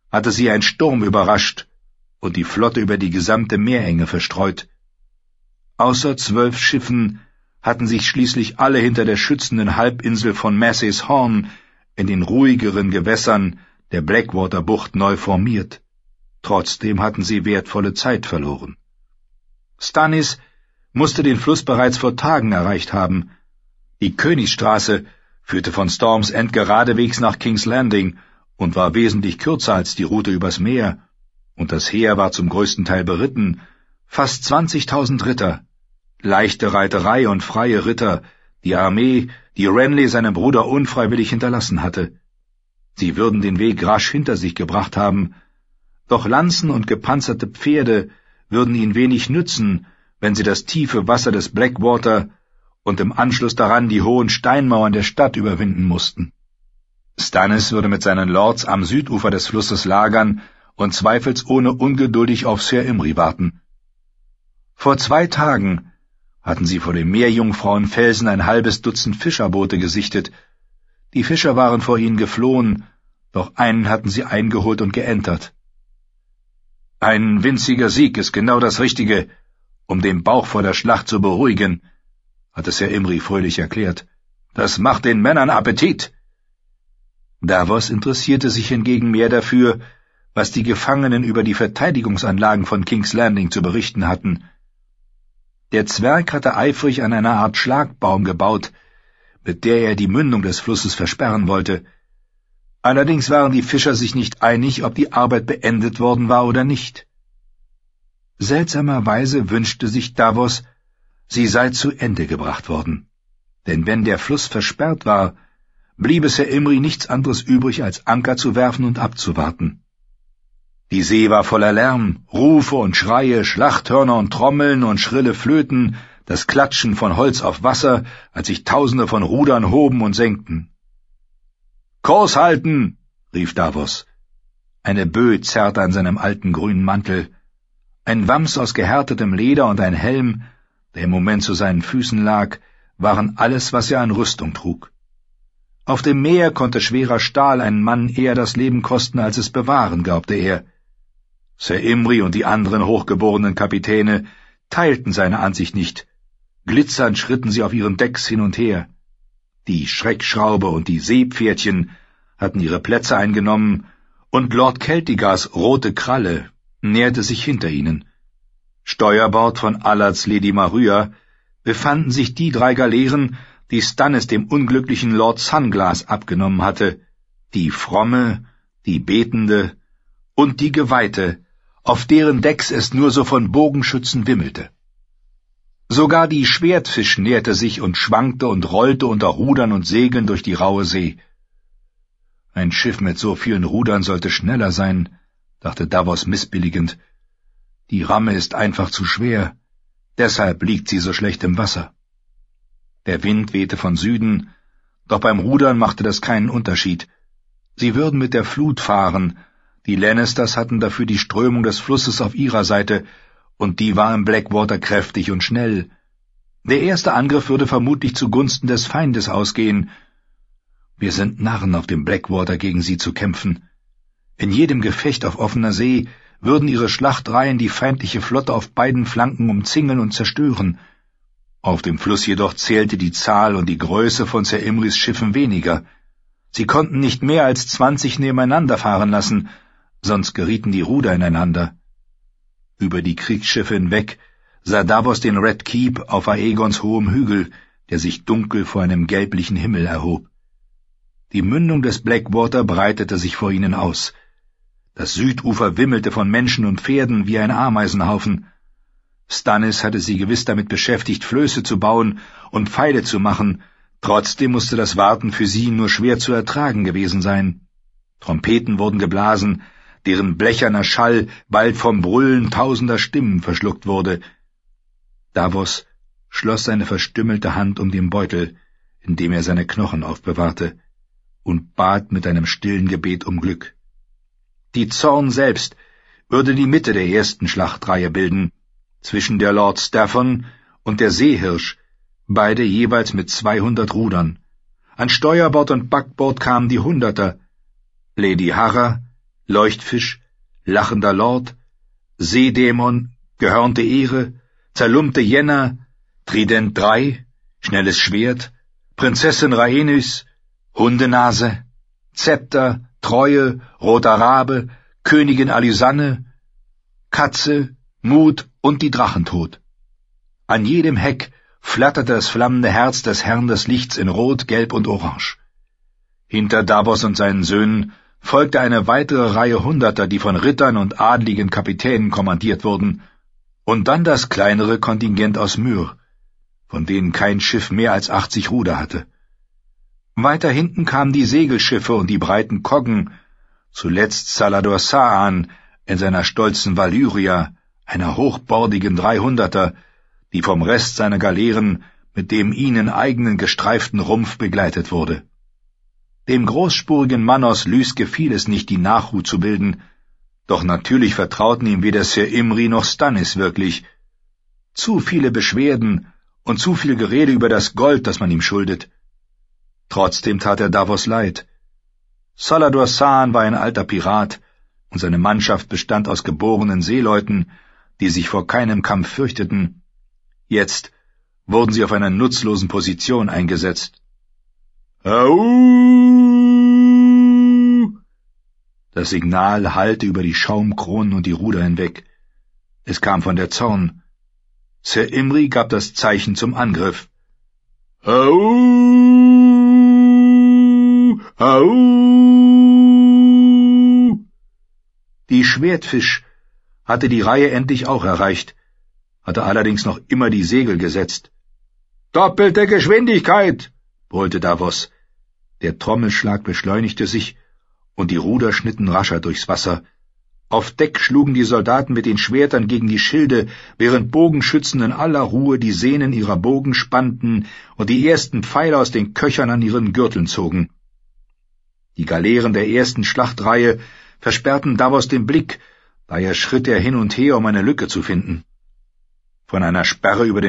hatte sie ein Sturm überrascht und die Flotte über die gesamte Meerenge verstreut. Außer 12 Schiffen hatten sich schließlich alle hinter der schützenden Halbinsel von Massey's Horn in den ruhigeren Gewässern der Blackwater-Bucht neu formiert. Trotzdem hatten sie wertvolle Zeit verloren. Stannis musste den Fluss bereits vor Tagen erreicht haben. Die Königsstraße führte von Storm's End geradewegs nach King's Landing und war wesentlich kürzer als die Route übers Meer, und das Heer war zum größten Teil beritten, fast 20.000 Ritter, leichte Reiterei und freie Ritter, die Armee, die Renly seinem Bruder unfreiwillig hinterlassen hatte. Sie würden den Weg rasch hinter sich gebracht haben, doch Lanzen und gepanzerte Pferde würden ihnen wenig nützen, wenn sie das tiefe Wasser des Blackwater und im Anschluss daran die hohen Steinmauern der Stadt überwinden mussten. Stannis würde mit seinen Lords am Südufer des Flusses lagern und zweifelsohne ungeduldig auf Sir Imry warten. Vor 2 Tagen hatten sie vor dem Meerjungfrauenfelsen ein halbes Dutzend Fischerboote gesichtet. Die Fischer waren vor ihnen geflohen, doch einen hatten sie eingeholt und geentert. »Ein winziger Sieg ist genau das Richtige, um den Bauch vor der Schlacht zu beruhigen«, hatte Sir Imry fröhlich erklärt. »Das macht den Männern Appetit.« Davos interessierte sich hingegen mehr dafür, was die Gefangenen über die Verteidigungsanlagen von King's Landing zu berichten hatten. Der Zwerg hatte eifrig an einer Art Schlagbaum gebaut, mit der er die Mündung des Flusses versperren wollte. Allerdings waren die Fischer sich nicht einig, ob die Arbeit beendet worden war oder nicht. Seltsamerweise wünschte sich Davos, sie sei zu Ende gebracht worden. Denn wenn der Fluss versperrt war, blieb es Sir Imry nichts anderes übrig, als Anker zu werfen und abzuwarten. Die See war voller Lärm, Rufe und Schreie, Schlachthörner und Trommeln und schrille Flöten, das Klatschen von Holz auf Wasser, als sich Tausende von Rudern hoben und senkten. »Kurs halten!« rief Davos. Eine Böe zerrte an seinem alten grünen Mantel. Ein Wams aus gehärtetem Leder und ein Helm, der im Moment zu seinen Füßen lag, waren alles, was er an Rüstung trug. Auf dem Meer konnte schwerer Stahl einen Mann eher das Leben kosten, als es bewahren, glaubte er. Sir Imry und die anderen hochgeborenen Kapitäne teilten seine Ansicht nicht. Glitzernd schritten sie auf ihren Decks hin und her. Die Schreckschraube und die Seepferdchen hatten ihre Plätze eingenommen, und Lord Celtigars rote Kralle näherte sich hinter ihnen. Steuerbord von Allards Lady Marya befanden sich die 3 Galeeren, die Stannis dem unglücklichen Lord Sunglass abgenommen hatte, die Fromme, die Betende und die Geweihte, auf deren Decks es nur so von Bogenschützen wimmelte. Sogar die Schwertfisch näherte sich und schwankte und rollte unter Rudern und Segeln durch die raue See. Ein Schiff mit so vielen Rudern sollte schneller sein, dachte Davos missbilligend. Die Ramme ist einfach zu schwer, deshalb liegt sie so schlecht im Wasser. Der Wind wehte von Süden, doch beim Rudern machte das keinen Unterschied. Sie würden mit der Flut fahren, die Lannisters hatten dafür die Strömung des Flusses auf ihrer Seite, und die war im Blackwater kräftig und schnell. Der erste Angriff würde vermutlich zugunsten des Feindes ausgehen. Wir sind Narren, auf dem Blackwater gegen sie zu kämpfen. In jedem Gefecht auf offener See würden ihre Schlachtreihen die feindliche Flotte auf beiden Flanken umzingeln und zerstören. Auf dem Fluss jedoch zählte die Zahl und die Größe von Sir Imrys Schiffen weniger. Sie konnten nicht mehr als 20 nebeneinander fahren lassen, sonst gerieten die Ruder ineinander. Über die Kriegsschiffe hinweg sah Davos den Red Keep auf Aegons hohem Hügel, der sich dunkel vor einem gelblichen Himmel erhob. Die Mündung des Blackwater breitete sich vor ihnen aus. Das Südufer wimmelte von Menschen und Pferden wie ein Ameisenhaufen. Stannis hatte sie gewiss damit beschäftigt, Flöße zu bauen und Pfeile zu machen, trotzdem musste das Warten für sie nur schwer zu ertragen gewesen sein. Trompeten wurden geblasen, deren blecherner Schall bald vom Brüllen tausender Stimmen verschluckt wurde. Davos schloss seine verstümmelte Hand um den Beutel, in dem er seine Knochen aufbewahrte, und bat mit einem stillen Gebet um Glück. Die Zorn selbst würde die Mitte der ersten Schlachtreihe bilden, zwischen der Lord Staffon und der Seehirsch, beide jeweils mit 200 Rudern. An Steuerbord und Backbord kamen die Hunderter, Lady Harra, Leuchtfisch, lachender Lord, Seedämon, gehörnte Ehre, zerlumpte Jenner, Trident 3, schnelles Schwert, Prinzessin Rhaenys, Hundenase, Zepter, Treue, roter Rabe, Königin Alysanne, Katze, Mut und die Drachentod. An jedem Heck flatterte das flammende Herz des Herrn des Lichts in Rot, Gelb und Orange. Hinter Davos und seinen Söhnen folgte eine weitere Reihe Hunderter, die von Rittern und adligen Kapitänen kommandiert wurden, und dann das kleinere Kontingent aus Myr, von denen kein Schiff mehr als 80 Ruder hatte. Weiter hinten kamen die Segelschiffe und die breiten Koggen, zuletzt Salador Saan in seiner stolzen Valyria, einer hochbordigen 300er, die vom Rest seiner Galeeren mit dem ihnen eigenen gestreiften Rumpf begleitet wurde. Dem großspurigen Manos Lys gefiel es nicht, die Nachhut zu bilden, doch natürlich vertrauten ihm weder Sir Imri noch Stannis wirklich. Zu viele Beschwerden und zu viel Gerede über das Gold, das man ihm schuldet. Trotzdem tat er Davos leid. Salador Saan war ein alter Pirat, und seine Mannschaft bestand aus geborenen Seeleuten, die sich vor keinem Kampf fürchteten. Jetzt wurden sie auf einer nutzlosen Position eingesetzt. Au! Das Signal hallte über die Schaumkronen und die Ruder hinweg. Es kam von der Zorn. Sir Imri gab das Zeichen zum Angriff. Au! Au! Die Schwertfisch hatte die Reihe endlich auch erreicht, hatte allerdings noch immer die Segel gesetzt. »Doppelte Geschwindigkeit!« brüllte Davos. Der Trommelschlag beschleunigte sich, und die Ruder schnitten rascher durchs Wasser. Auf Deck schlugen die Soldaten mit den Schwertern gegen die Schilde, während Bogenschützen in aller Ruhe die Sehnen ihrer Bogen spannten und die ersten Pfeile aus den Köchern an ihren Gürteln zogen. Die Galeeren der ersten Schlachtreihe versperrten Davos den Blick, daher schritt er hin und her, um eine Lücke zu finden. Von einer Sperre über den